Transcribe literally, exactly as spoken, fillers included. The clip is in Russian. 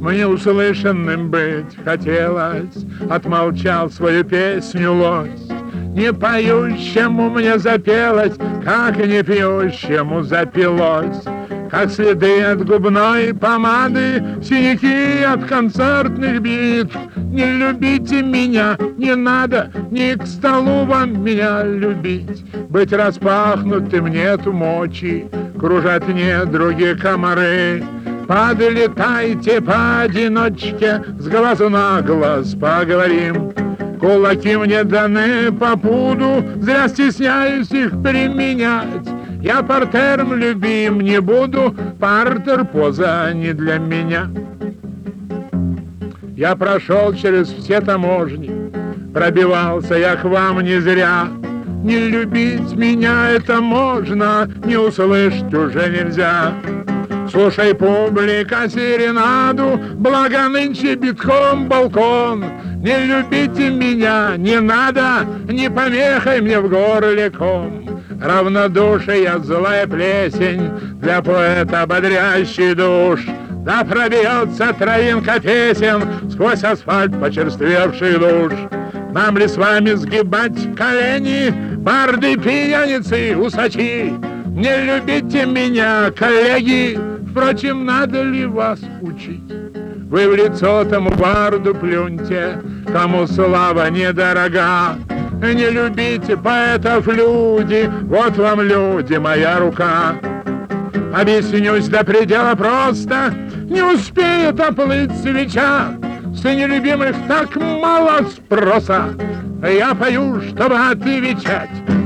Мне услышанным быть хотелось, отмолчал свою песню лось. Не поющему мне запелось, как не пьющему запилось. Как следы от губной помады, синяки от концертных битв. Не любите меня, не надо, не к столу вам меня любить. Быть распахнутым нету мочи, кружат недруги комары. Подлетайте поодиночке, с глазу на глаз поговорим. Кулаки мне даны по пуду, зря стесняюсь их применять. Я партером любим не буду, партер поза не для меня. Я прошел через все таможни, пробивался я к вам не зря. Не любить меня это можно, не услышать уже нельзя. Слушай, публика, серенаду, благо нынче битком балкон. Не любите меня, не надо, не помехай мне в горле ком. Равнодушие, злая плесень, для поэта бодрящий душ. Да пробьется травинка песен сквозь асфальт почерствевший душ. Нам ли с вами сгибать колени, барды, пьяницы, усачи? Не любите меня, коллеги, впрочем, надо ли вас учить? Вы в лицо тому барду плюньте, кому слава недорога. Не любите поэтов, люди, вот вам, люди, моя рука. Объяснюсь до предела просто, не успеет оплыть свеча. С нелюбимых так мало спроса, я пою, чтобы отвечать.